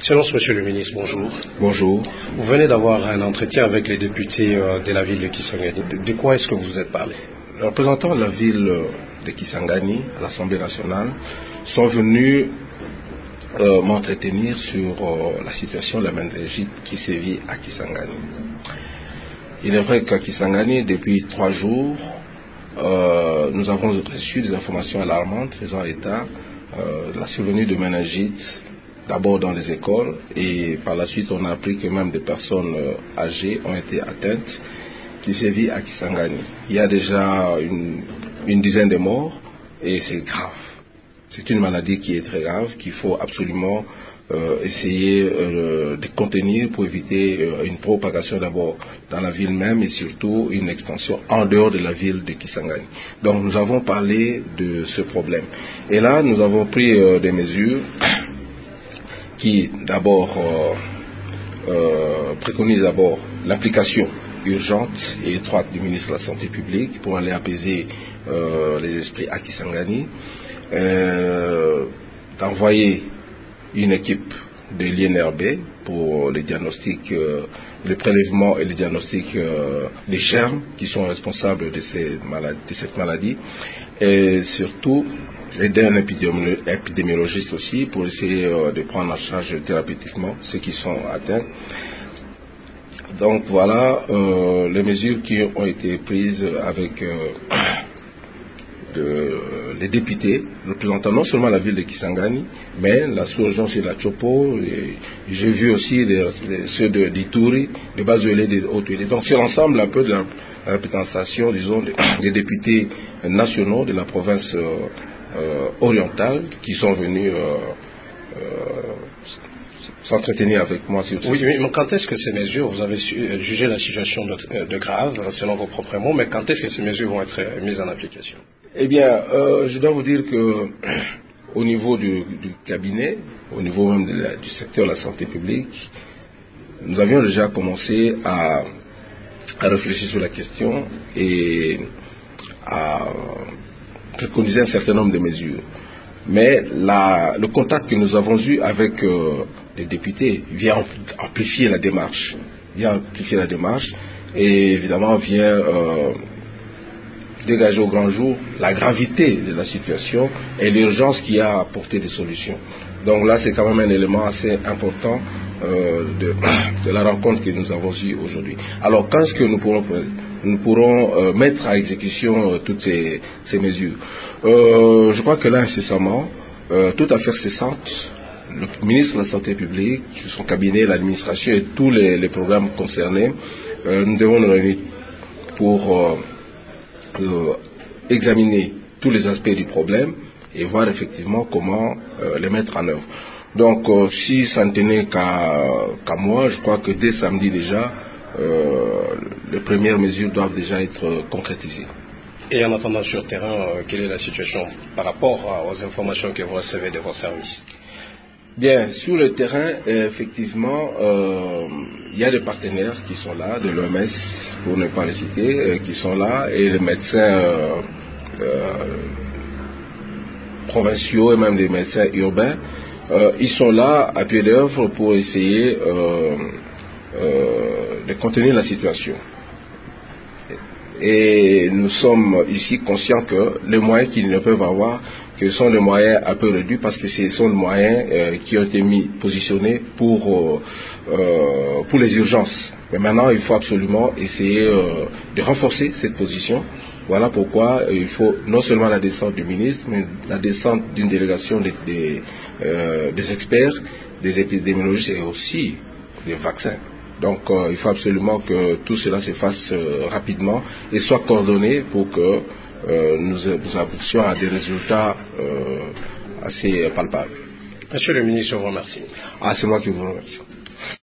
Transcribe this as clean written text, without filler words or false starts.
Silence, monsieur le ministre, bonjour. Bonjour. Vous venez d'avoir un entretien avec les députés de la ville de Kisangani. De quoi est-ce que vous vous êtes parlé? Les représentants de la ville de Kisangani, à l'Assemblée nationale, sont venus m'entretenir sur la situation de la méningite qui sévit à Kisangani. Il est vrai qu'à Kisangani, depuis 3 jours, nous avons reçu des informations alarmantes faisant état de la survenue de méningite, d'abord dans les écoles, et par la suite on a appris que même des personnes âgées ont été atteintes, qui sévit à Kisangani. Il y a déjà une dizaine de morts, et c'est grave. C'est une maladie qui est très grave, qu'il faut absolument essayer de contenir pour éviter une propagation d'abord dans la ville même et surtout une extension en dehors de la ville de Kisangani. Donc nous avons parlé de ce problème. Et là, nous avons pris des mesures qui d'abord préconisent d'abord l'application urgente et étroite du ministre de la Santé publique pour aller apaiser les esprits à Kisangani, d'envoyer une équipe de l'INRB pour les diagnostics, le prélèvement et le diagnostic des germes qui sont responsables de cette maladie, et surtout aider un épidémiologiste aussi pour essayer de prendre en charge thérapeutiquement ceux qui sont atteints. Donc voilà les mesures qui ont été prises avec les députés représentant non seulement la ville de Kisangani, mais la sous-région sur la Chopo, j'ai vu aussi ceux d'Ituri, de Bazuélé, de Haut-Tuélé. Donc c'est l'ensemble un peu de la représentation, disons, des députés nationaux de la province orientale qui sont venus s'entretenir avec moi sur Oui, mais quand est-ce que ces mesures, vous avez jugé la situation de grave, selon vos propres mots, mais quand est-ce que ces mesures vont être mises en application? Eh bien, je dois vous dire que au niveau du cabinet, au niveau même du secteur de la santé publique, nous avions déjà commencé à réfléchir sur la question et à préconiser un certain nombre de mesures. Mais le contact que nous avons eu avec les députés vient amplifier la démarche. Et évidemment vient dégager au grand jour la gravité de la situation et l'urgence qui a à apporter des solutions. Donc là, c'est quand même un élément assez important de la rencontre que nous avons eue aujourd'hui. Alors, quand est-ce que nous pourrons mettre à exécution toutes ces mesures? Je crois que là, incessamment, toute affaire cessante, le ministre de la Santé publique, son cabinet, l'administration et tous les programmes concernés, nous devons nous réunir pour examiner tous les aspects du problème et voir effectivement comment les mettre en œuvre. Donc si ça ne tenait qu'à moi, je crois que dès samedi déjà, les premières mesures doivent déjà être concrétisées. Et en attendant sur le terrain, quelle est la situation par rapport aux informations que vous recevez de vos services? Bien, sur le terrain, effectivement, il y a des partenaires qui sont là, de l'OMS, pour ne pas les citer, qui sont là, et les médecins provinciaux et même des médecins urbains, ils sont là à pied d'œuvre pour essayer de contenir la situation. Et nous sommes ici conscients que les moyens qu'ils ne peuvent avoir, que ce sont des moyens un peu réduits parce que ce sont des moyens qui ont été positionnés pour les urgences. Mais maintenant, il faut absolument essayer de renforcer cette position. Voilà pourquoi il faut non seulement la descente du ministre, mais la descente d'une délégation des experts, des épidémiologistes et aussi des vaccins. Donc il faut absolument que tout cela se fasse rapidement et soit coordonné pour que nous aboutissions à des résultats assez palpables. Monsieur le ministre, je vous remercie. C'est moi qui vous remercie.